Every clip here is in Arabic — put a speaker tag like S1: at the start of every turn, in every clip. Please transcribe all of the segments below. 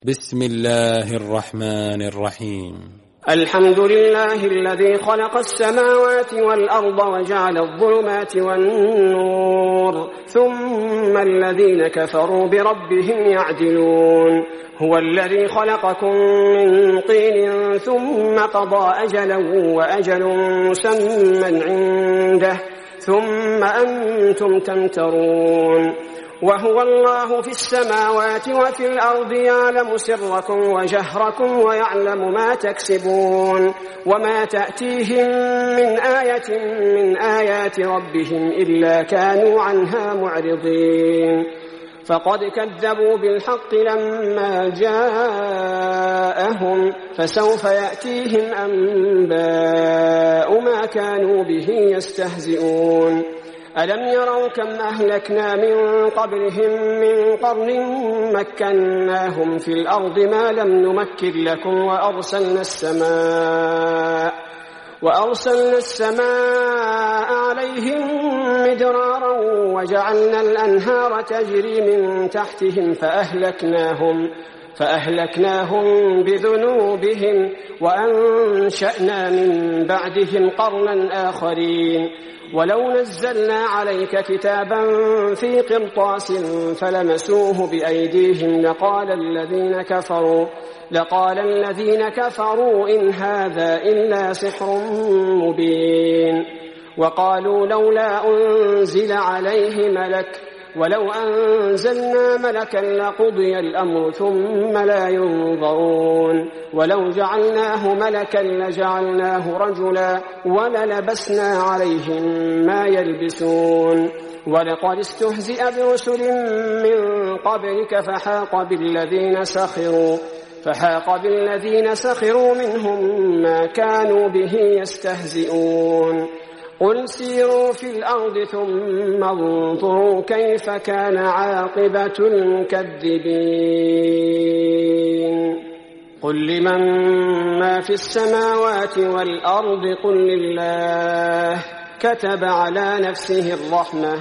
S1: بسم الله الرحمن الرحيم.
S2: الحمد لله الذي خلق السماوات والأرض وجعل الظلمات والنور ثم الذين كفروا بربهم يعدلون. هو الذي خلقكم من طين ثم قضى أجلا وأجل مسمى عنده ثم أنتم تمترون. وهو الله في السماوات وفي الأرض يعلم سركم وجهركم ويعلم ما تكسبون وما تأتيهم من آية من آيات ربهم إلا كانوا عنها معرضين. فقد كذبوا بالحق لما جاءهم فسوف يأتيهم أنباء ما كانوا به يستهزئون. ألم يروا كم أهلكنا من قبلهم من قرن مكناهم في الأرض ما لم نمكن لكم وأرسلنا السماء عليهم مدرارا وجعلنا الأنهار تجري من تحتهم فأهلكناهم بذنوبهم وأنشأنا من بعدهم قرنا آخرين. ولو نزلنا عليك كتابا في قرطاس فلمسوه بأيديهم لقال الذين كفروا إن هذا إلا سحر مبين. وقالوا لولا أنزل عليه ملك ولو أنزلنا ملكا لقضي الأمر ثم لا ينظرون. ولو جعلناه ملكا لجعلناه رجلا وللبسنا عليهم ما يلبسون. ولقد استهزئ برسل من قبلك فحاق بالذين سخروا منهم ما كانوا به يستهزئون. قل سيروا في الأرض ثم انظروا كيف كان عاقبة المكذبين. قل لمن ما في السماوات والأرض قل لله كتب على نفسه الرحمة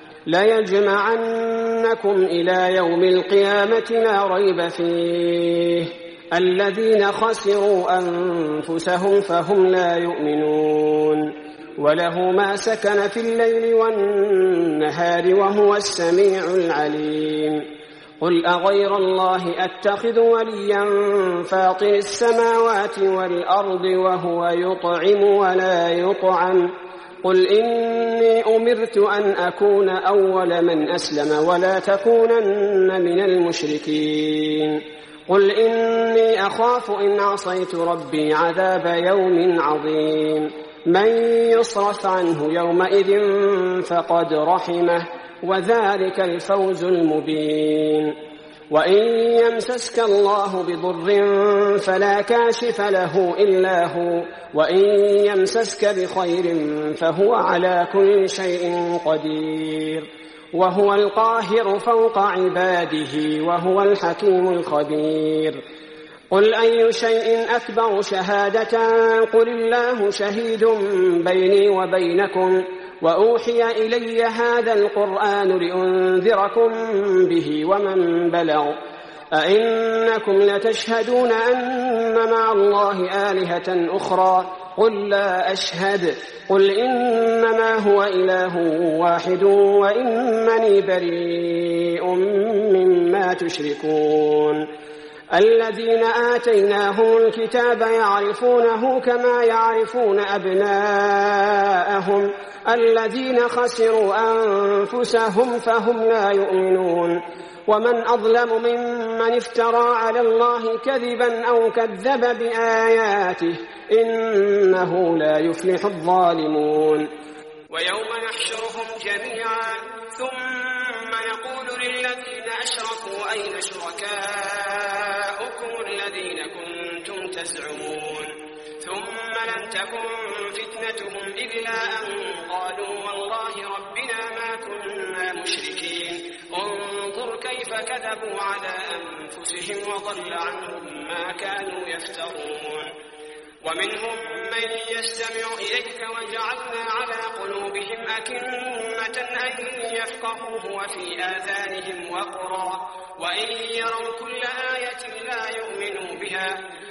S2: ليجمعنكم إلى يوم القيامة لا ريب فيه الذين خسروا أنفسهم فهم لا يؤمنون. وله ما سكن في الليل والنهار وهو السميع العليم. قل أغير الله أتخذ وليا فاطر السماوات والأرض وهو يطعم ولا يطعم. قل إني أمرت أن أكون أول من أسلم ولا تكونن من المشركين. قل إني أخاف إن عصيت ربي عذاب يوم عظيم. من يصرف عنه يومئذ فقد رحمه وذلك الفوز المبين. وإن يمسسك الله بضر فلا كاشف له إلا هو وإن يمسسك بخير فهو على كل شيء قدير وهو القاهر فوق عباده وهو الحكيم الخبير. قل أي شيء أكبر شهادة قل الله شهيد بيني وبينكم وأوحي إلي هذا القرآن لأنذركم به ومن بلغ. أئنكم لتشهدون أن مع الله آلهة أخرى قل لا أشهد. قل إنما هو إله واحد وإنني بريء مما تشركون. الذين آتيناهم الكتاب يعرفونه كما يعرفون أبناءهم الذين خسروا أنفسهم فهم لا يؤمنون. ومن أظلم ممن افترى على الله كذبا أو كذب بآياته إنه لا يفلح الظالمون. ويوم نحشرهم جميعا ثم نقول للذين أشركوا أين شركاؤكم الذين كنتم تزعمون ثم لم تكن فتنتهم إلا أن قالوا والله ربنا ما كنا مشركين. انظر كيف كذبوا على أنفسهم وضل عنهم ما كانوا يفترون. ومنهم من يستمع إليك وجعلنا على قلوبهم أكنة أن يفقهوه وفي آذانهم وقرا وإن يروا كل آية لا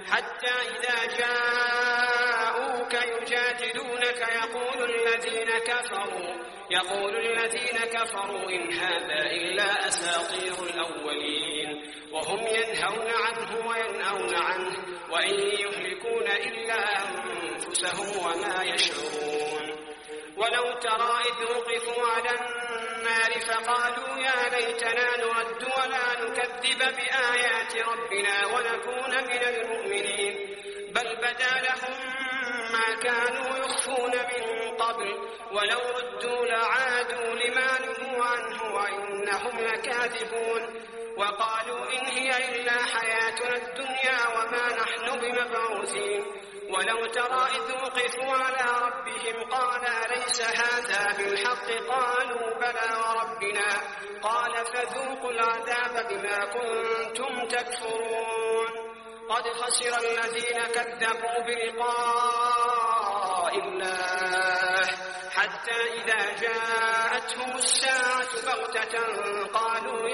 S2: حتى إذا جاءوك يجادلونك يقول الذين كفروا إن هذا إلا أساطير الأولين وهم ينهون عنه وينأون عنه وإن يهلكون إلا أنفسهم وما يشعرون. ولو ترى إذ وقفوا على النار فقالوا يا ليتنا نرد ولا نكذب بآيات ربنا ونكون من المؤمنين بل بدا لهم ما كانوا يخفون من قبل ولو ردوا لعادوا لما نهوا عنه وإنهم لكاذبون. وقالوا إن هي إلا حياتنا الدنيا وما نحن بمبعوثين. ولو ترى إذ وقفوا على ربهم قال أليس هذا بالحق قالوا بلى وربنا قال فذوقوا العذاب بما كنتم تكفرون. قد خسر الذين كذبوا بلقاء الله حتى إذا جاءتهم الساعة بغتة قالوا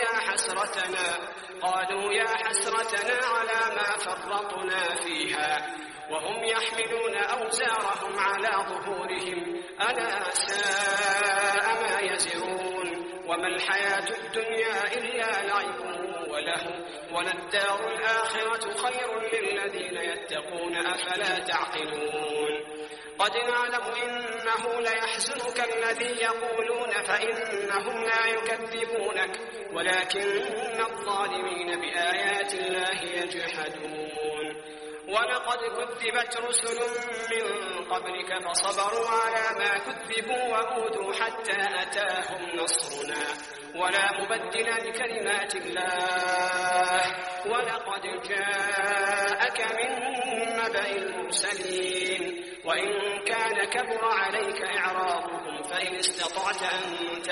S2: يا حسرتنا على ما فرطنا فيها وهم يحملون أوزارهم على ظهورهم ألا ساء ما يزرون. وما الحياة الدنيا إلا لعب وله وللدار الآخرة خير للذين يتقون أفلا تعقلون. قد نعلم إنه ليحزنك الذي يقولون فإنهم لا يكذبونك ولكن الظالمين بآيات الله يجحدون. ولقد كذبت رسل من قبلك فصبروا على ما كذبوا وأوذوا حتى أتاهم نصرنا ولا مبدل لكلمات الله ولقد جاءك من نبأ المرسلين. وإن كان كبر عليك إعراضهم فإن استطعت أن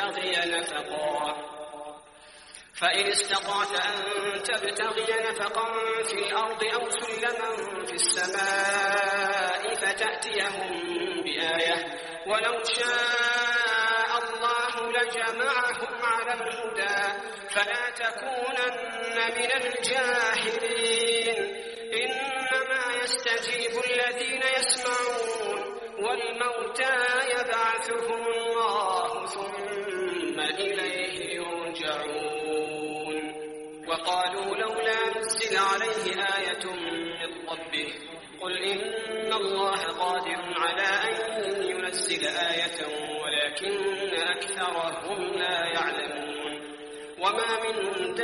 S2: تبتغي نفقا في الأرض أو سلما في السماء فتأتيهم بآية ولو شاء الله لجمعهم على الهدى فلا تكونن من الجاهلين. إنما يستجيب الذين يسمعون والموتى يبعثهم الله ثم إليه يرجعون. وقالوا لولا نزل عليه آية من ربه قل إن الله قادر على أن ينزل آية ولكن أكثرهم لا يعلمون. وما من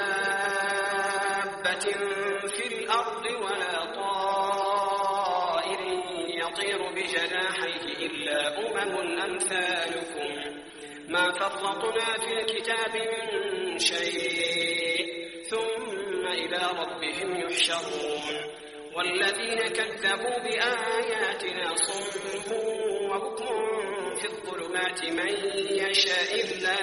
S2: دابة في الأرض ولا طائر يطير بجناحيه إلا أمثالكم ما فرطنا في الكتاب من شيء ثم إلى ربهم يحشرون. والذين كذبوا بآياتنا صم وبكم في الظلمات من يشاء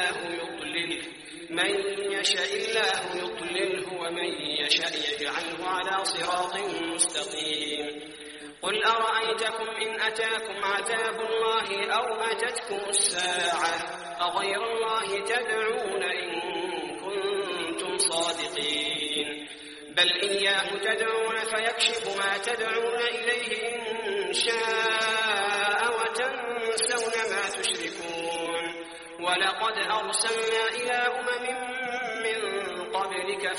S2: الله يضلله ومن يشاء يجعله على صراط مستقيم. قل أرأيتكم إن أتاكم عذاب الله أو أتتكم الساعة أغير الله تدعون إن كنتم صادقين بل إياه تدعون فيكشف ما تدعون إليه إن شاء وتنسون ما تشركون. ولقد أرسلنا إلى أمم من قبلك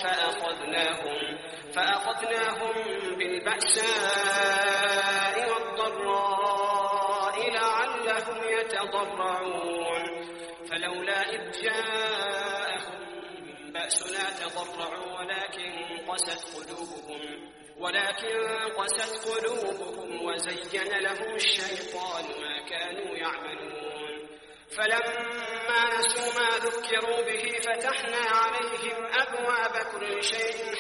S2: فأخذناهم بالبأساء والضراء لعلهم يتضرعون. فلولا إذ جاءهم بأسنا تضرعوا ولكن قست قلوبهم وزين لهم الشيطان ما كانوا يعملون. فلما نسوا ما ذكروا به فتحنا عليهم أبواب كل شيء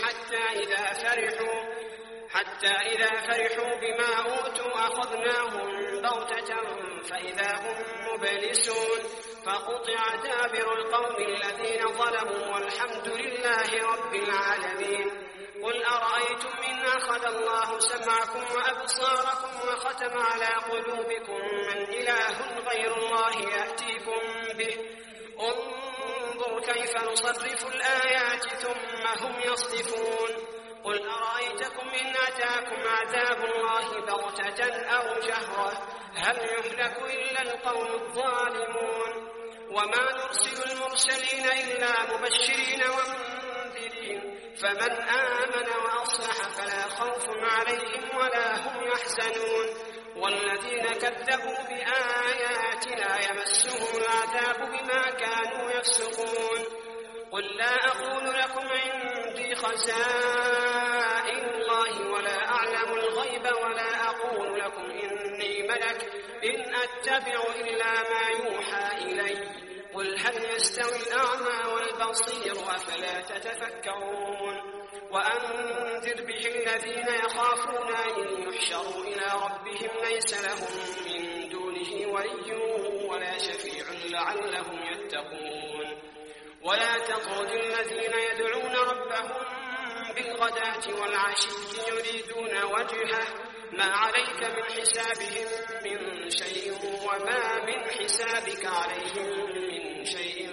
S2: حتى إذا فرحوا بما أوتوا أخذناهم بغتة فإذا هم مبلسون. فقطع دابر القوم الذين ظلموا والحمد لله رب العالمين. قل أرأيتم إن أخذ الله سمعكم وأبصاركم وختم على قلوبكم من إله غير الله يأتيكم به انظر كيف نصرف الآيات ثم هم يصدفون. قل أرأيتكم إن يأتيكم عذاب الله بغتة أو جهرة هل يهلك إلا القوم الظالمون وما نرسل المرسلين إلا مبشرين ومنذرين فمن آمن وأصلح فلا خوف عليهم ولا هم يحزنون والذين كذبوا بآياتنا يمسهم العذاب بما كانوا يفسقون قل لا أقول لكم عندي خزائن الله ولا أعلم الغيب ولا أقول لكم إني ملك إن أتبع إلا ما يوحى إلي قل هل يستوي الأعمى والبصير أفلا تتفكرون وأنذر به الذين يخافون أن يحشروا إلى ربهم ليس لهم من دونه ولي ولا شفيع لعلهم يتقون ولا تطرد الذين يدعون ربهم بالغداة والعشي يريدون وجهه ما عليك من حسابهم من شيء وما من حسابك عليهم من شيء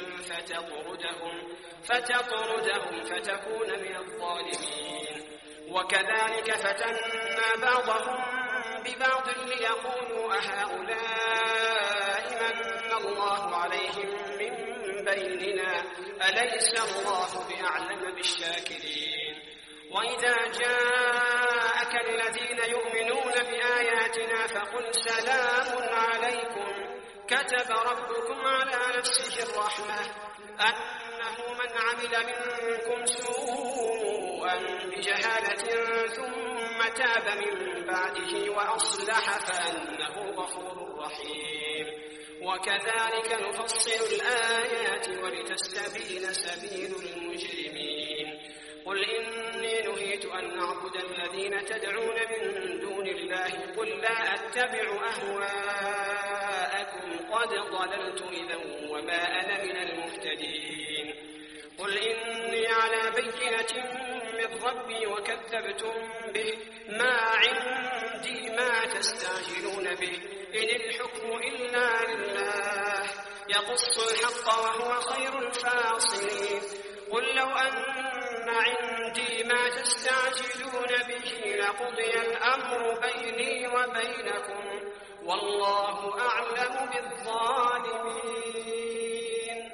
S2: فتطردهم فتكون من الظالمين وكذلك فتنا بعضهم ببعض ليقولوا أهؤلاء من الله عليهم من بيننا أليس الله بأعلم بالشاكرين وإذا جاءك الذين يؤمنون بآياتنا فقل سلام عليكم كتب ربكم على نفسه الرحمة أنه من عمل منكم سوءا بجهالة ثم تاب من بعده وأصلح فأنه غفور رحيم وكذلك نفصل الآيات ولتستبين سبيل المجرمين قل إني نهيت أن أعبد الذين تدعون من دون الله قل لا أتبع أهواءكم قد ضللت إذا وما أنا من المهتدين قل إني على بينة من ربي وكذبتم به ما عندي ما تستعجلون به إن الحكم إلا لله يقص الحق وهو خير الفاصلين قل لو أن عندي ما تستعجلون به لقضي الأمر بيني وبينكم والله أعلم بالظالمين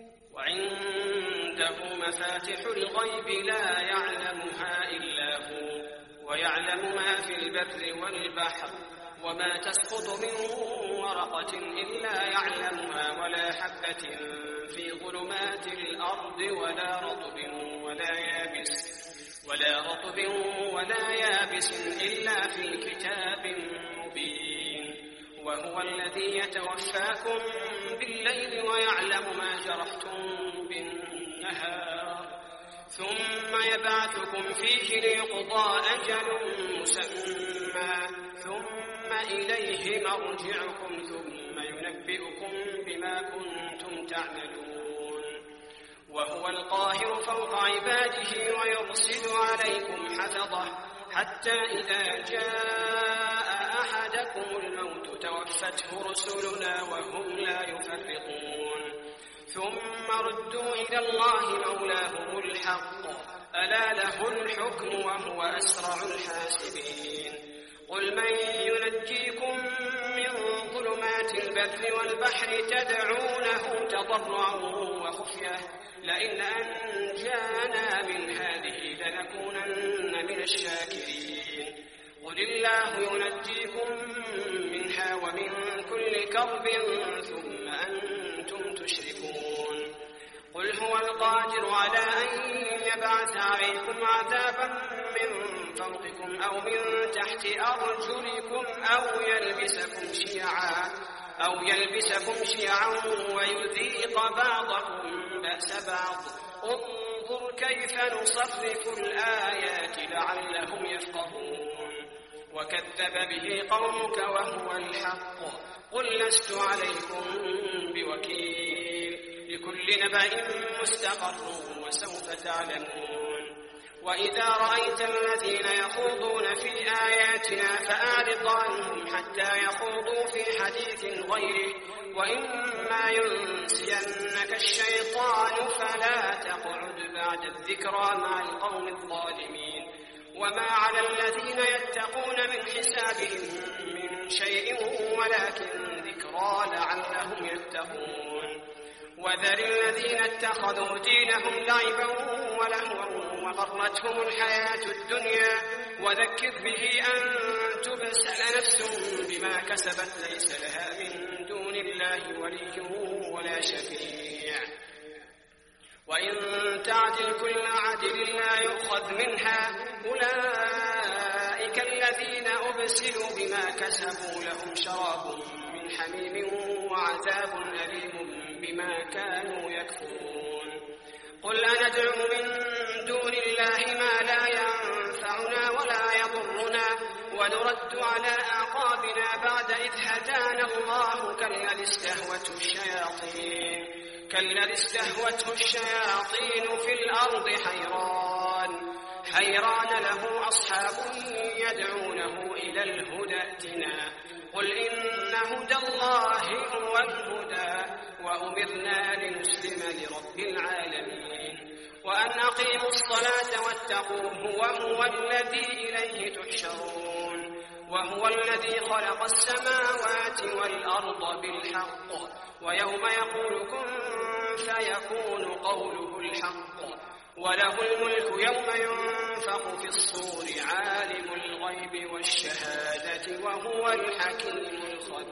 S2: وعنده مفاتح الغيب لا يعلمها إلا هو ويعلم ما في البر والبحر وما تسقط من ورقة إلا يعلمها ولا حبة في ظلمات الأرض ولا رطب ولا يابس إلا في كتاب مبين وهو الذي يتوفاكم بالليل ويعلم ما جرحتم بالنهار ثم يبعثكم فيه ليقضى أجل مسمى ثم إليه مرجعكم ثم ينبئكم بما كنتم تعملون وهو القاهر فوق عباده ويرسل عليكم حفظه حتى إذا جاء أحدكم الموت توفته رسلنا وهم لا يفرطون ثم ردوا إلى الله مولاهم الحق ألا له الحكم وهو أسرع الحاسبين قل من ينجيكم من ظلمات البر والبحر تدعونه تضرعا وخفية لئن أنجانا من هذه لنكونن من الشاكرين قل الله ينجيكم منها ومن كل كرب ثم أنتم تشركون قل هو القادر على أن يبعث عليكم عذابا من فوقكم أو من تحت أرجلكم أو يلبسكم شيعا ويذيق بعضكم بأس بعض انظر كيف نصرف الآيات لعلهم يفقهون وكذب به قومك وهو الحق قل لست عليكم بوكيل لكل نبأ مستقر وسوف تعلمون وإذا رأيت الذين يخوضون في آياتنا فأعرض عنهم حتى يخوضوا في حديث غيره وإما ينسينك الشيطان فلا تقعد بعد الذكرى مع القوم الظالمين وما على الذين يتقون من حسابهم من شيء ولكن ذكرى لعلهم يتقون. وذر الذين اتخذوا دينهم لعبا ولهوا وغرتهم الحياة الدنيا وذكر به أن تبسل نفس بما كسبت ليس لها من دون الله ولي ولا شفيع. وإن تعدل كل عدل لا يؤخذ منها. أولئك الذين أبسلوا بما كسبوا لهم شراب من حميم وعذاب أليم بما كانوا يكفرون. قل أندعو من دون الله ما لا ينفعنا ولا يضرنا ونرد على أعقابنا بعد إذ هدانا الله كالذي استهوته الشياطين في الأرض حيران له أصحاب يدعونه إلى الهدى ائتنا. قل إن هدى الله هو الهدى وأمرنا لنسلم لرب العالمين وأن أقيموا الصلاة واتقوه وهو الذي إليه تحشرون. وهو الذي خلق السماوات والأرض بالحق ويوم يقول كن فيكون قوله الحق وله الملك يوم ينفخ في الصور عالم الغيب والشهادة وهو الحكيم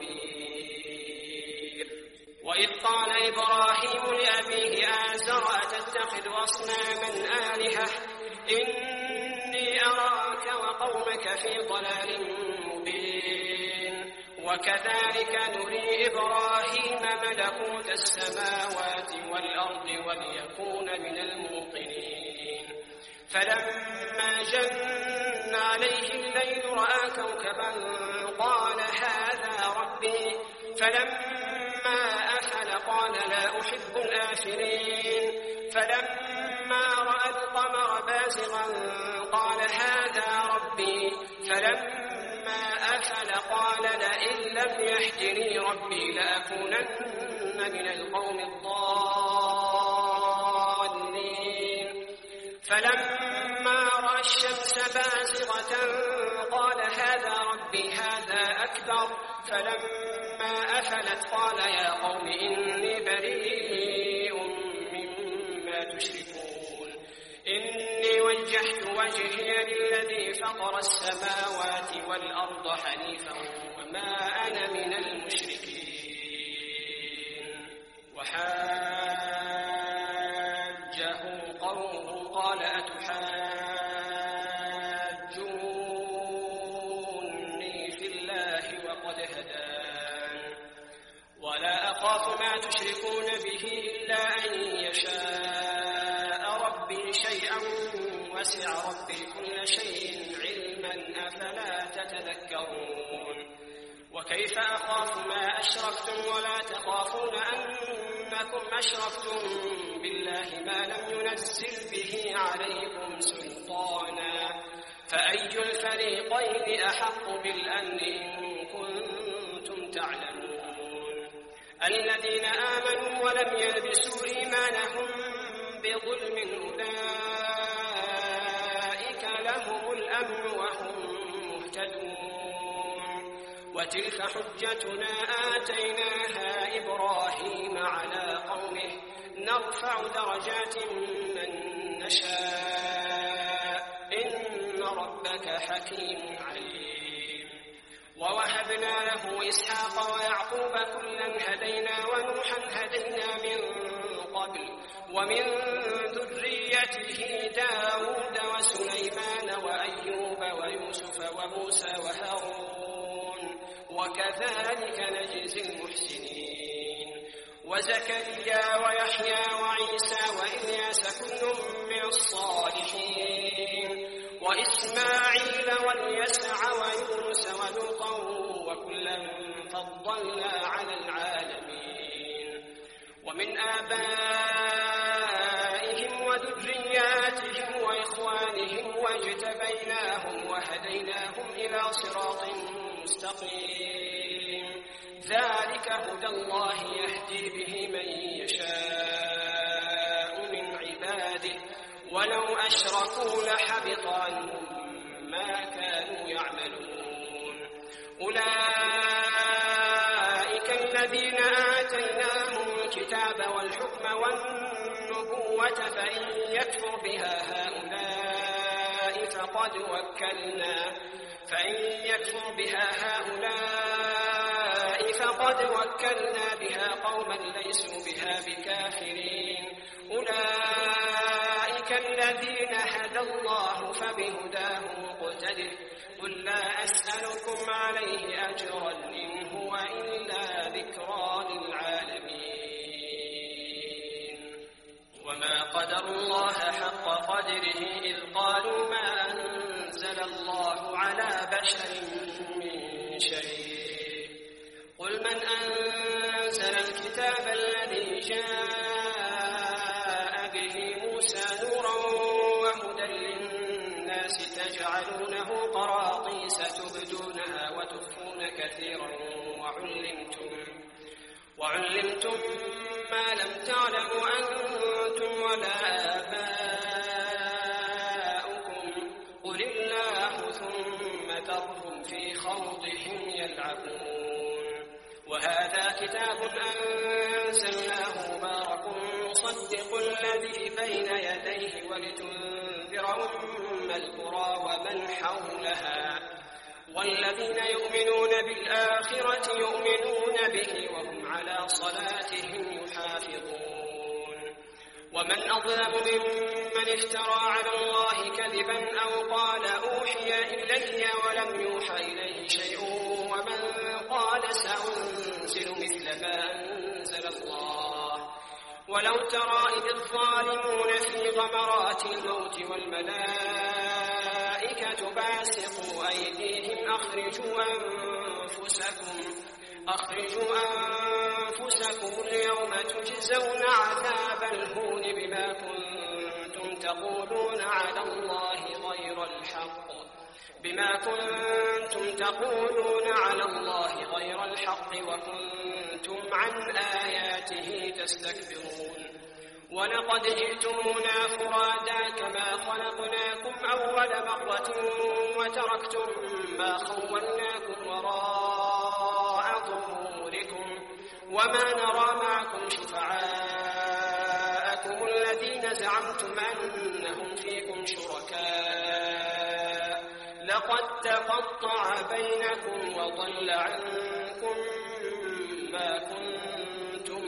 S2: الخبير. وإذ قال إبراهيم لأبيه آزر أتتخذ أصناما آلهة إني أراك وقومك في ضلال مبين. وكذلك نري إبراهيم ملكوت السماوات والأرض وليكون من الموقنين. فلما جن عليه الليل رأى كوكبا قال هذا ربي فلما أفل قال لا أحب الآفلين. فلما رأى القمر بازغا قال هذا ربي فلما أفل قال لئن لم يهدني ربي لأكونن من القوم الضالين. فلما رأى الشمس بازغة قال هذا ربي هذا أكبر. فلما أفلت قال يا قوم إني بريء مما تشركون. إني وجهت وجهي للذي فطر السماوات والأرض حنيفا وما أنا من المشركين. وحاجه قومه قال أتحاجوني في الله وقد هدان ولا أخاف ما تشركون به إلا أن يشاء ربي شيئا وسع ربي كل شيء علما أفلا تتذكرون. وكيف أخاف ما أشركتم ولا تخافون أنكم أشركتم بالله ما لم ينزل به عليكم سلطانا فأي الفريقين أحق بالأمن إن كنتم تعلمون. الذين آمنوا ولم يلبسوا إيمانهم بظلم أولئك لهم الأمن وهم مهتدون. وتلك حجتنا آتيناها إبراهيم على قومه نرفع درجات من نشاء إن ربك حكيم عليم. ووهبنا له إسحاق ويعقوب كلا هدينا ونوحا هدينا من قبل ومن ذريته داود وسليمان وأيوب ويوسف وموسى وهارون وكذلك نجزي المحسنين. وزكريا ويحيى وعيسى وإلياس كل من الصالحين وإسماعيل واليسع ويونس ولوطا وكلا فضلنا على العالمين. ومن آبائهم وذرياتهم وإخوانهم واجتبيناهم وهديناهم إلى صراط مستقيم. ذلك هدى الله يهدي به من يشاء من عباده ولو أشركوا لحبط عنهم يعملون أولئك الذين آتيناهم الكتاب والحكم والنبوة فإن يكفر بها هؤلاء فقد وكلنا بها قوما ليسوا بها بكافرين أولئك الذين هدى الله فبهداه مقتده قل لا أسألكم عليه أجرا إن هو إلا ذكرى للعالمين وما قدروا الله حق قدره إذ قالوا ما أنزل الله على بشر من شيء قل من أنزل الكتاب الذي جاء به موسى نورا وهدى للناس تجعلونه قراطيس تبدونها وتخفون كثيرا وعلمتم ما لم تعلموا أنتم ولا آباؤكم قل الله ثم ذرهم في خوضهم يلعبون وهذا كتاب أنزلناه مبارك مصدق الذي بين يديه ولتنذر أم القرى ومن حولها والذين يؤمنون بالآخرة يؤمنون به وهم على صلاتهم يحافظون ومن أظلم ممن افترى على الله كذبا أو قال أوحي إلي ولم يوحى إليه شيء ومن قال سأنزل مثل ما أنزل الله ولو ترى إذ الظالمون في غمرات الموت والملائكة باسطوا أيديهم أخرجوا أنفسكم اليوم تجزون عذاب الهون بما كنتم تقولون على الله غير الحق وكنتم عن آياته تستكبرون ولقد جئتمونا فرادا كما خلقناكم أول مرة وتركتم ما خولناكم وراء ظهوركم وما نرى معكم شفعاءكم الذين زعمتم أنهم فيكم شركاء لقد تقطع بينكم وضل عنكم ما كنتم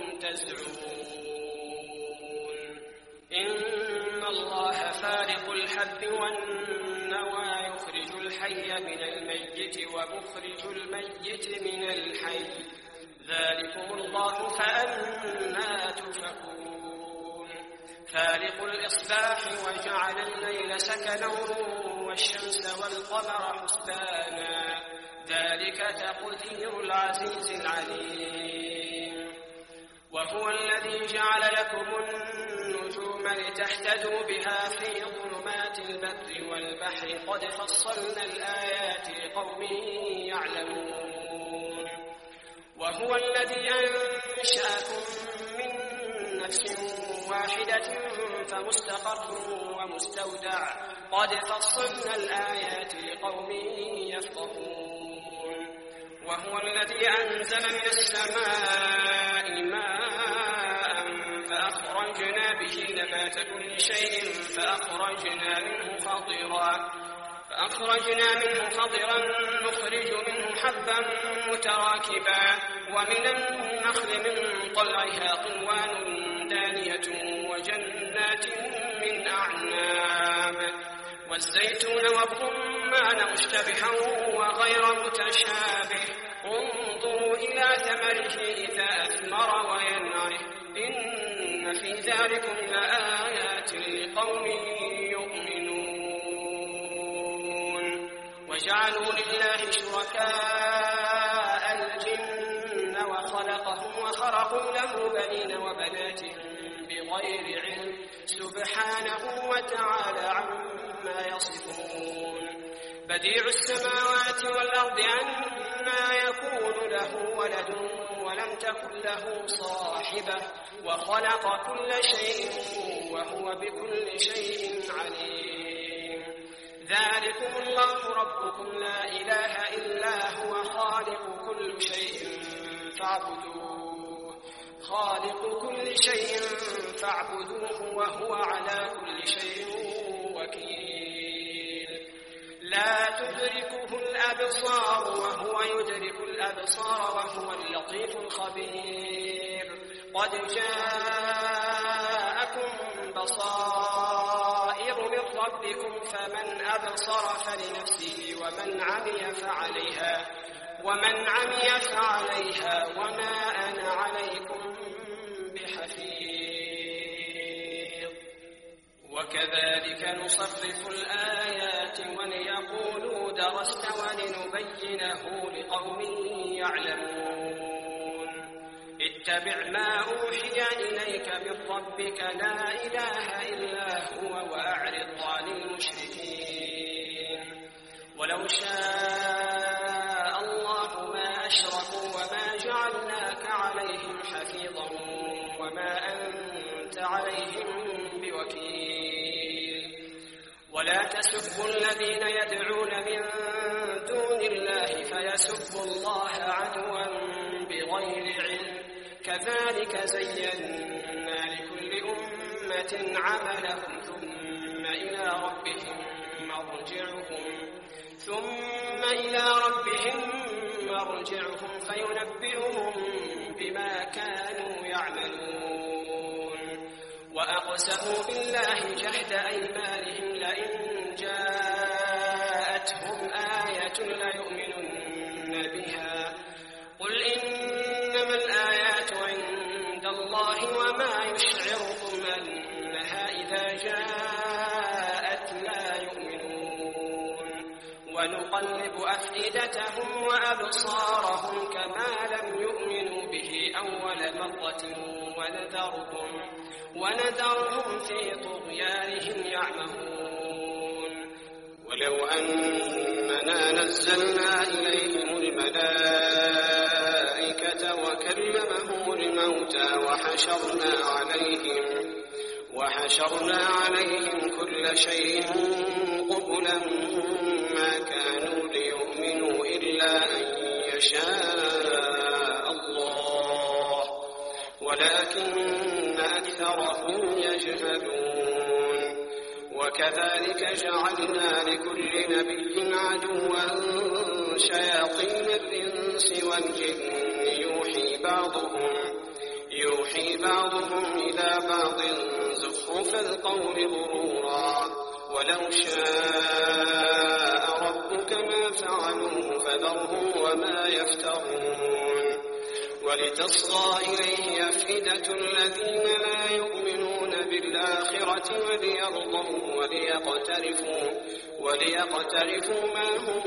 S2: تزعمون إن الله فارق الحب والنوى يخرج الحي من الميت ومخرج الميت من الحي ذلكم الله فأنى تؤفكون فالق الإصباح وجعل الليل سكنا والشمس والقمر حسبانا ذلك تقدير العزيز العليم وهو الذي جعل لكم النجوم لتهتدوا بها في ظلمات البر والبحر قد فصلنا الآيات لقوم يعلمون وهو الذي أنشأكم من نفس واحدة فمستقر ومستودع قد فصلنا الآيات لقوم يفقهون وهو الذي أنزل من السماء ماء فأخرجنا به نبات كل شيء فأخرجنا منه خضرا نخرج منه حبا متراكبا ومن النخل من طلعها قنوان دانية وجنات من أعناب والزيتون والرمان مشتبها وغير متشابه انظروا إلى ثمره إذا أثمر وينعه إن في ذلكم لآيات لقوم يؤمنون وجعلوا لله شركاء الجن وخلقهم وخرقوا له بنين وبنات بغير علم سبحانه وتعالى عما يصفون بديع السماوات والأرض أنى يكون له ولد ولم تكن له صاحبة وخلق كل شيء وهو بكل شيء عليم ذلكم الله ربكم لا إله إلا هو خالق كل شيء فاعبدوه وهو على كل شيء وكيل لا تدركه الأبصار وهو يدرك الأبصار وهو اللطيف الخبير قد جاءكم بصائر من ربكم فمن أبصر فلنفسه ومن عمي فعليها وما أنا عليكم بحفيظ وكذلك نصرف الآيات وليقولوا درست ولنبينه لقوم يعلمون اتبع ما أوحي إليك من ربك لا إله إلا هو وأعرض عن المشركين ولو شاء الله ما أشركوا وما جعلناك عليهم حفيظا وما أنت عليهم بوكيل ولا تسبوا الذين يدعون من دون الله فيسبوا الله عدوا بغير علم كذلك زينا لكل أمة عملهم ثم إلى ربهم مرجعهم فينبئهم بما كانوا يعملون وأقسموا بالله جهد أيمانهم لئن جاءتهم آية ليؤمنن بها قل إنما الآيات عند الله وما يشعركم أنها إذا جاءت لا يؤمنون ونقلب أفئدتهم وأبصارهم كما لم يؤمنوا به أول مرة ونذرهم في طغيانهم يعمهون ولو أننا نزلنا إليهم الملائكة وكلمهم الموتى وحشرنا عليهم كل شيء قبلا ما كانوا ليؤمنوا إلا أن يشاء الله ولكن أكثرهم يجهلون وكذلك جعلنا لكل نبي عدوا شياطين الإنس والجن يوحي بعضهم إلى بعض زخرف القول غرورا ولو شاء ربك ما فعلوه فذرهم وما يفترون ولتصغى إليه أفئدة الذين لا يؤمنون بالآخرة وليقترفوا ما هم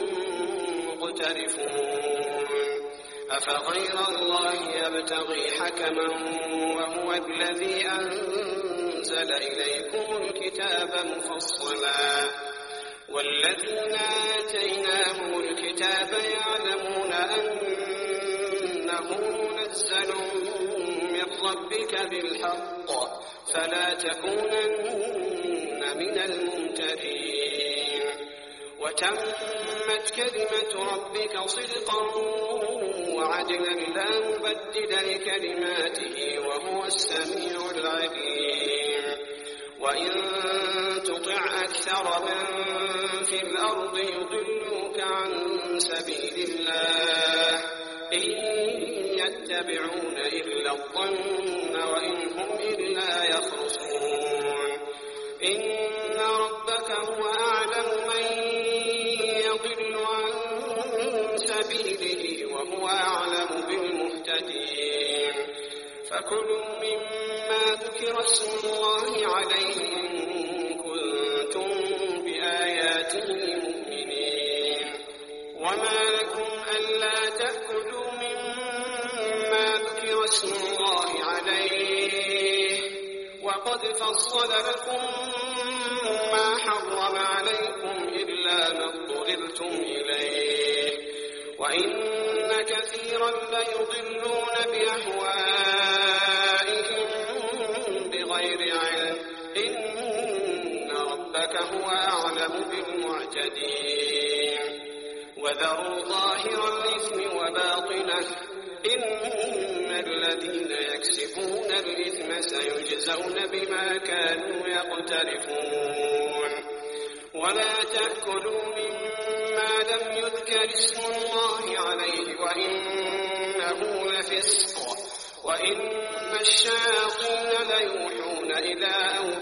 S2: مقترفون أفغير الله يبتغي حكما وهو الذي أنزل إليكم الكتاب مفصلا والذين آتيناهم الكتاب يعلمون أنه منزل من ربك بالحق فلا تكونن من الممترين وتمت كلمة ربك صدقا وعدلا لا مبدل لكلماته وهو السميع العليم وإن تطع أكثر من في الأرض يضلوك عن سبيل الله إن يتبعون إلا الظن وإن هم إلا يخرصون إن ربك هو أعلم من يضل عن سبيله وهو أعلم بالمهتدين فكلوا مما ذكر اسم الله عليه إن كنتم بآياته مؤمنين وما لكم ألا تأكلوا مما ذكر اسم الله عليه وقد فصل لكم ما حرم عليكم إلا ما اضطررتم إليه وإن كثيرا ليضلون بأهوائهم بغير علم إن ربك هو أعلم بالمعتدين وذروا ظاهر الإثم وباطنه إن الذين يكسبون الإثم سيجزون بما كانوا يقترفون ولا تأكلوا مما لم يذكر اسم الله عليه وإنه لفسق وإن الشياطين ليوحون إلى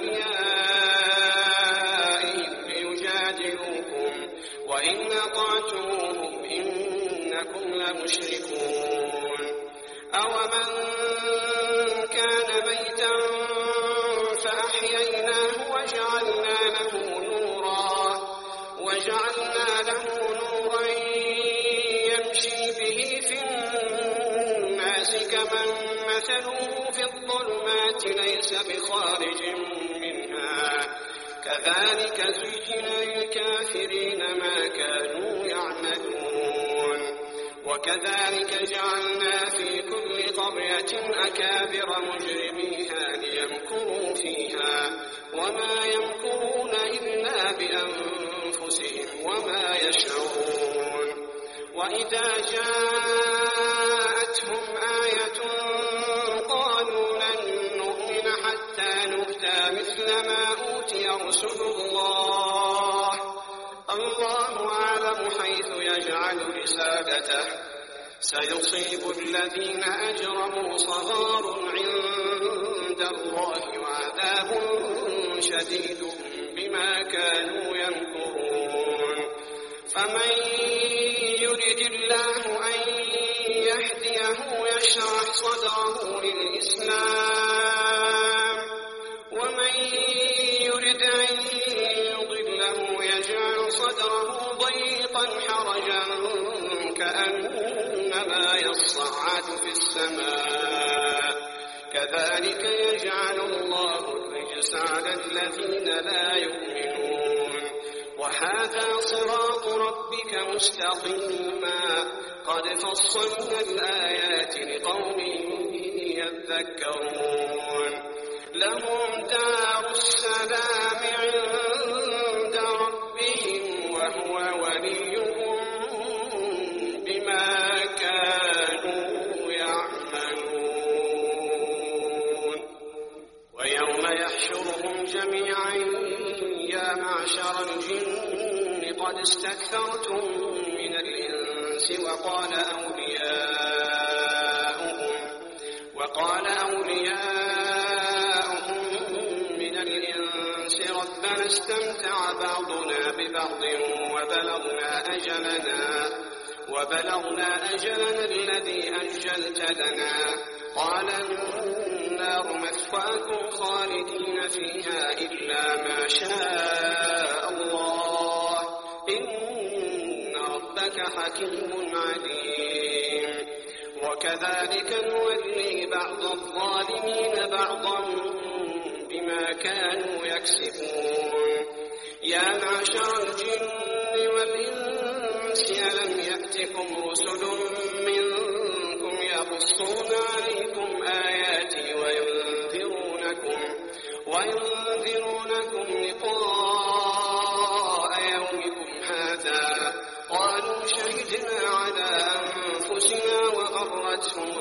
S2: أوليائهم ليجادلوكم وإن أطعتموهم إنكم لمشركون أومن كان ميتا فأحييناه وجعلنا له نورا يمشي به في الناس كمن مثله في الظلمات ليس بخارج منها كذلك زين للكافرين ما كانوا يعملون وكذلك جعلنا في كل قرية أكابر مجرميها ليمكروا فيها وما يمكرون إلا بأنفسهم وما يشعرون وإذا جاءتهم آية قالوا لن نؤمن حتى نؤتى مثل ما أوتي رسل الله أعلم حيث يجعل رسالته سيصيب الذين أجرموا صغار عند الله وعذاب شديد بما كانوا يمكرون فمن يرد الله أن يهديه يشرح صدره للإسلام ومن يرد أن يضله يجعل صدره ضيقا حرجا كأنما يصعد في السماء كذلك يجعل الله الرجس على الذين لا يؤمنون وهذا صراط ربك مستقيما قد فصلنا الآيات لقوم يذكرون لهم دار السلام عند ربهم وهو وليهم بما كانوا يعملون ويوم يحشرهم جميعا يا معشر الجن قد استكثرتم من الإنس وقال أولياؤهم من الإنس ربنا استمتع بعضنا ببعض وبلغنا أجلنا الذي أجلت لنا قال النار مثواكم خالدين فيها إلا ما شاء الله إن ربك حكيم عليم وكذلك نولي بعض الظالمين بعضا بما كانوا يكسبون يا معشر الجن والإنس ألم يأتكم رسل منكم يقصون عليكم آياتي وينذرونكم لقاء يومكم هذا قالوا شهدنا على أنفسنا وغرتهم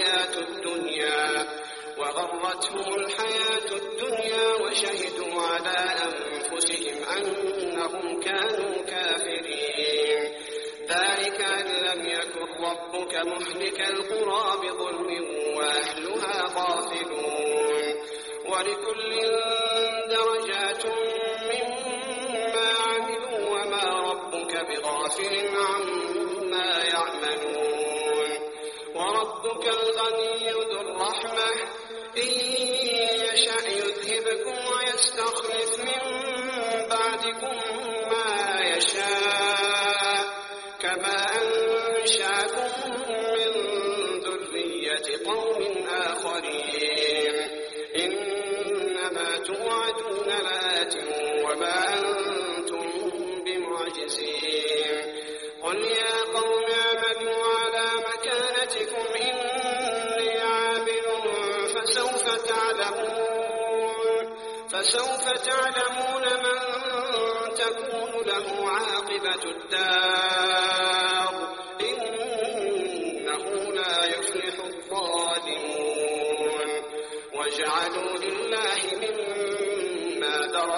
S2: الحياة الدنيا وشهدوا على أنفسهم أنهم كانوا كافرين ذلك أن لم يكن ربك مهلك القرى بظلم وأهلها غافلون ولكل درجات مما عملوا وما ربك بغافل عما يعملون وربك الغني ذو الرحمة إن يشأ يذهبكم ويستخلف من بعدكم ما يشاء كما أنشأكم من ذرية قوم آخرين إنما توعدون لآت وما أنتم بمعجزين قل يا قوم اعملوا على مكانتكم إني عامل فسوف تعلمون من تكون له عاقبة الدار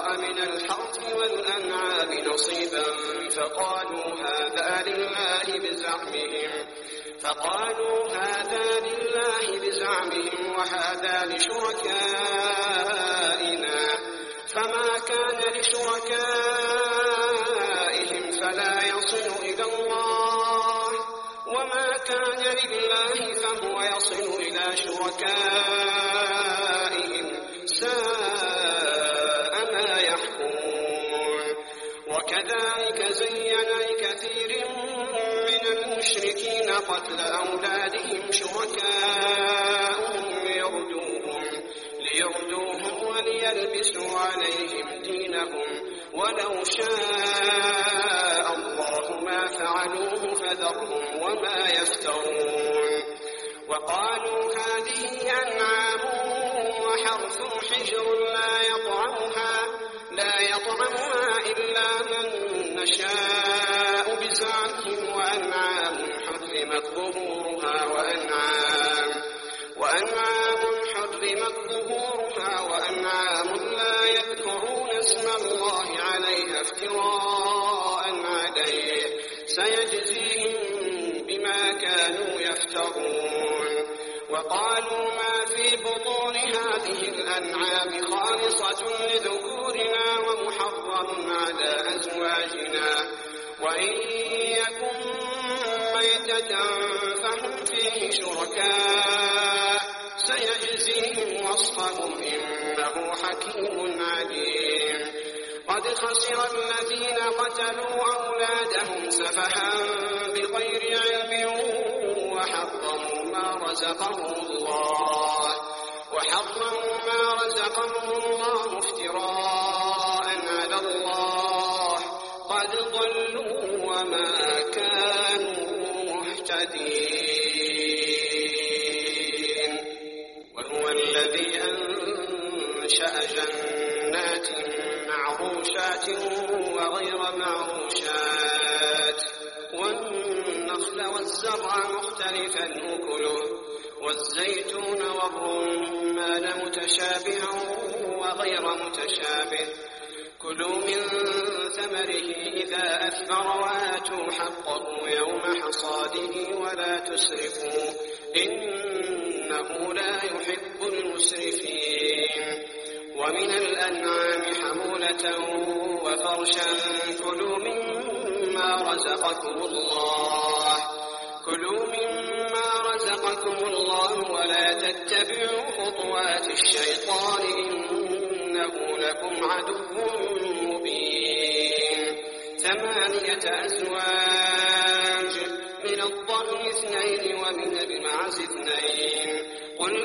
S2: ذرأ من الحرث والأنعام نصيبا فقالوا هذا لله بزعمهم وهذا لشركائنا فما كان لشركائهم فلا يصل إلى الله وما كان لله فهو يصل إلى شركائهم ساء ما يحكمون. وكذلك زين لكثير من المشركين قتل أولادهم شركاءهم ليردوهم وليلبسوا عليهم دينهم ولو شاء الله ما فعلوه فذرهم وما يفترون. وقالوا هذه أنعام وحرث حجر لا يطعمها إلا من نشاء بزعمهم وأنعام حرمت ظهورها وأنعام لا يذكرون اسم الله عليها افتراء عليه سيجزيهم بما كانوا يفترون. وقالوا ما في بطون هذه الأنعام خالصة لذكورنا ومحرم على أزواجنا وإن يكن ميتة فهم فيه شركاء سيجزيهم وصفهم إنه حكيم عليم. قد خسر الذين قتلوا أولادهم سفها بغير علم وحرموا ما رزقهم الله افتراء على الله قد ضلوا وما كانوا مهتدين. وهو الذي أنشأ جنات معروشات وغير معروشات والنخل والزرع مختلفا أكله والزيتون والرمان متشابها وغير متشابه كلوا من ثمره إذا أثمر وآتوا حقه يوم حصاده ولا تسرفوا إنه لا يحب المسرفين. ومن الأنعام حمولة وفرشا كلوا مما رزقكم الله ولا تتبعوا خطوات الشيطان إنه لكم عدو مبين. 8 أزواج من الضأن 2 ومن المعز 2 قل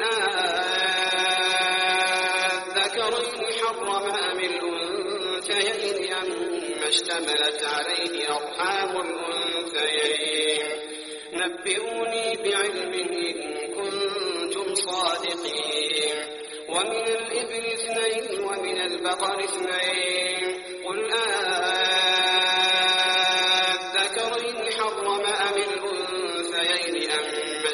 S2: أذكرين حرم أم الأنثيين أما اشتملت عليه أرحام الأنثيين نبئوني بعلم إن كنتم صادقين. ومن الإبل 2 ومن البقر 2 قل أذكرين حرم أم الأنثيين أما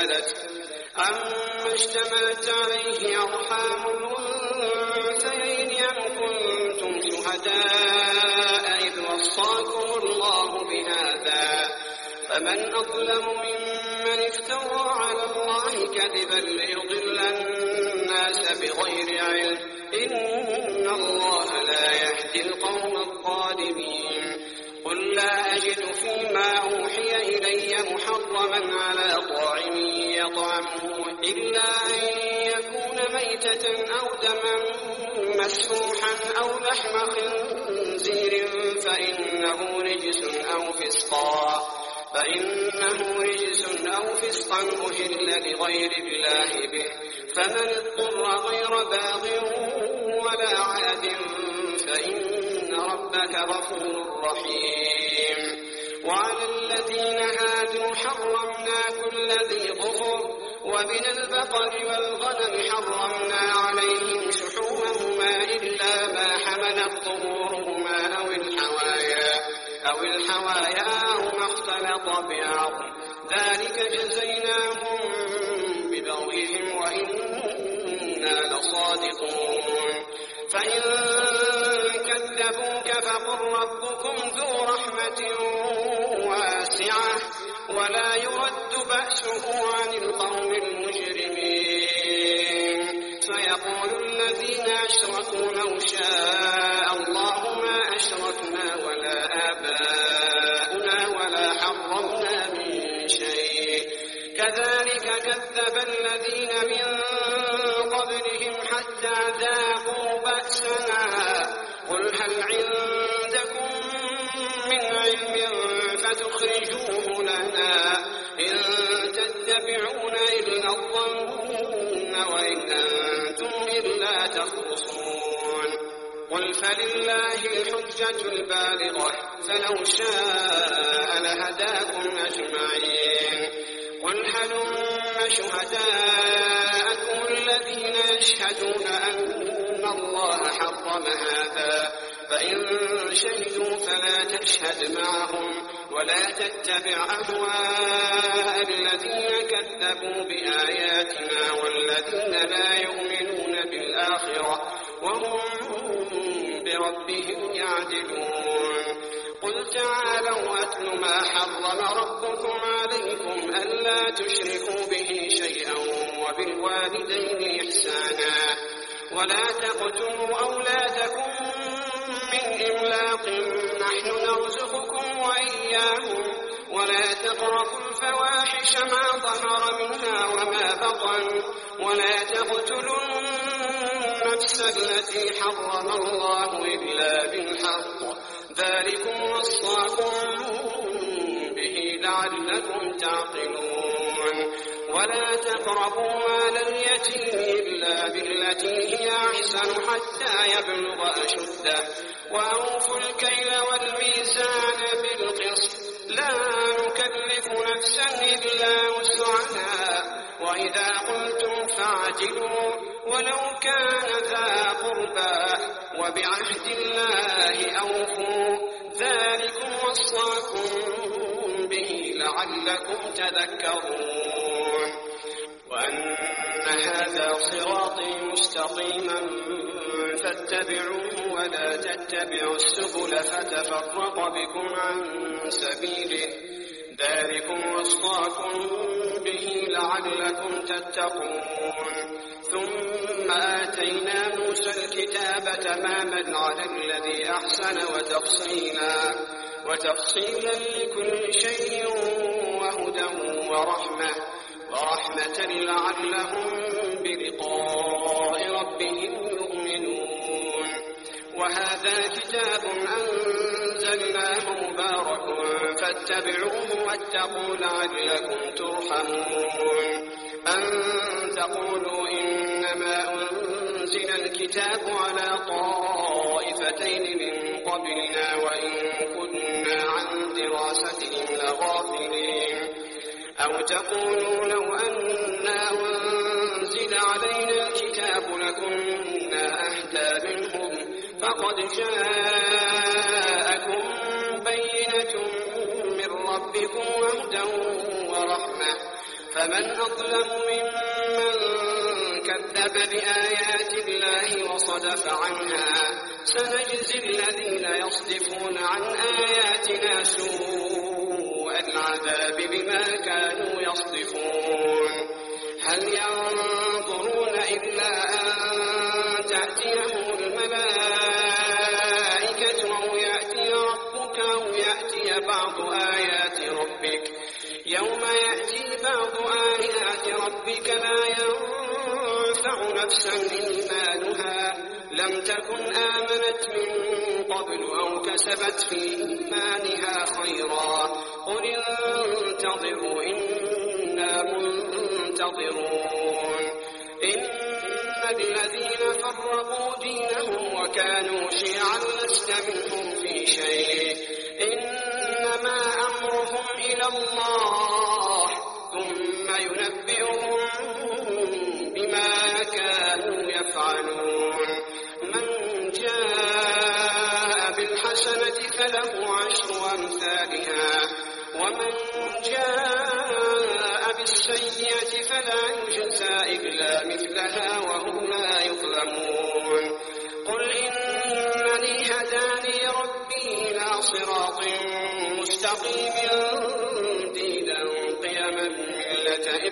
S2: اشتملت عليه أرحام الأنثيين أم كنتم شهداء إذ وصاكم الله بهذا فمن أظلم ممن افترى على الله كذبا ليضل الناس بغير علم إن الله لا يهدي القوم الظالمين. قل لا أجد فيما أوحي إلي محرما على طاعم يطعمه إلا أن يكون ميتة أو دما مسفوحا أو لحم خنزير فإنه رجس أو فسقا أهل لغير الله به فمن اضطر غير باغ ولا عاد فإن ربك غفور رحيم. وعلى الذين هادوا حرمنا كل ذي ظفر ومن البقر والغنم حرمنا عليهم شحومهما إلا ما حملت ظهورهما أو الحوايا أو ما اختلط بعظم ذلك جزيناهم ببغيهم وإنا إنا لصادقون فإن كذبوك فقل ربكم ذو رحمة واسعة ولا يرد بأسه عن القوم المجرمين فيقول الذين أشركوا لو شاء الله ما أشركنا ولا آباؤنا ولا حرمنا من شيء كذلك كذب الذين من قبلهم حتى ذاقوا بأسنا قل هل عندكم من علم فتخرجوه لنا إن تتبعون إلا الظن وإن أنتم إلا تخرصون قل فلله الحجة البالغة فلو شاء لهداكم أجمعين قل هلم شهداءكم الذين يشهدون أن الله حرم هذا فإن شهدوا فلا تشهد معهم ولا تتبع أهواء الذين كذبوا بآياتنا والذين لا يؤمنون بالآخرة وهم بربهم يعدلون قل تعالوا أتل ما حرم ربكم عليكم ألا تشركوا به شيئا وبالوالدين إحسانا ولا تقتلوا أولادكم من إملاق نحن نرزقكم وإياهم ولا تقربوا الفواحش ما ظهر منها وما بطن ولا تقتلوا النفس التي حرم الله إلا بالحق ذلكم وصاكم به لعلكم تعقلون ولا تقربوا مال اليتيم إلا بالتي هي أحسن حتى يبلغ أشده وأوفوا الكيل والميزان بالقسط لا نكلف نفسا إلا وسعها وإذا قلتم فاعدلوا ولو كان ذا قربى وبعهد الله أوفوا ذلكم وصاكم به لعلكم تذكرون وأن هذا صراطي مستقيما فاتبعوه ولا تتبعوا السبل فتفرق بكم عن سبيله ذلكم وصاكم به لعلكم تتقون ثم آتينا موسى الكتاب تماما على الذي أحسن وتفصيلا لكل شيء وهدى ورحمة لعلهم بلقاء ربهم يؤمنون وهذا كتاب أنزلناه مبارك فاتبعوه واتقوا لعلكم ترحمون أن تقولوا إنما أنزل الكتاب على طائفتين من قبلنا وإن كنا عن دراستهم لغافلين أو تقولوا لو أنا أنزل علينا الكتاب لكنا أهدى منهم فقد جاءكم بينة من ربكم وهدى ورحمة فمن أظلم ممن كذب بآيات الله وصدف عنها سنجزي الذين يصدفون عن آياتنا سوء العذاب بما كانوا يصدفون هل ينظرون إلا أن تأتيهم الملائكة أو يأتي ربك أو يأتي بعض آيات ربك يوم يأتي بعض آيات ربك لا ينفع نفسا إيمانها لم تكن آمنت من قبل أو كسبت في إيمانها خيرا قل انتظروا إنا منتظرون إن الذين فرقوا دينهم وكانوا شيعا لست منهم في شيء إنما أمرهم إلى الله ثم ينبئهم بما كانوا يفعلون من جاء بالحسنة فله 10 أمثالها ومن جاء بالسيئة السيئة فلا يجزى إلا مثلها وهم لا يظلمون قل إنني هداني ربي إلى صراط مستقيم دينا قيما ملة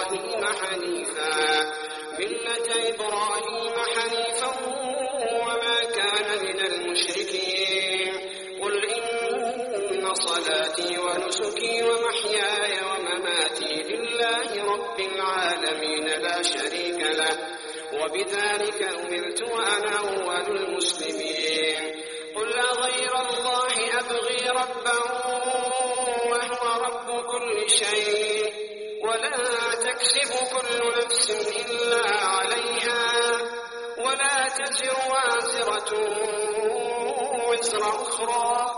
S2: إبراهيم حنيفا وما كان من المشركين قل إن صلاتي ونسكي ومحياي ومماتي لله رب العالمين لا شريك له وبذلك أمرت وأنا أول المسلمين قل أغير الله أبغي ربا وهو رب كل شيء ولا تكسب كل نفس إلا عليها ولا تزر وازرة وزر أخرى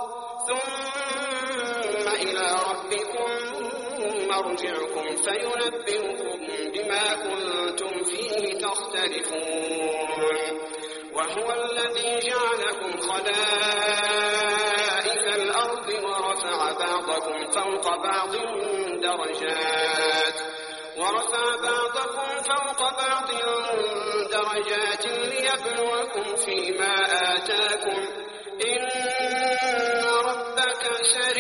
S2: ثم إلى ربكم مرجعكم فينبئكم بما كنتم فيه تختلفون وهو الذي جعلكم خلائف الأرض ورفع بعضكم فوق بعض درجات ليبلوكم فيما آتاكم إن ربك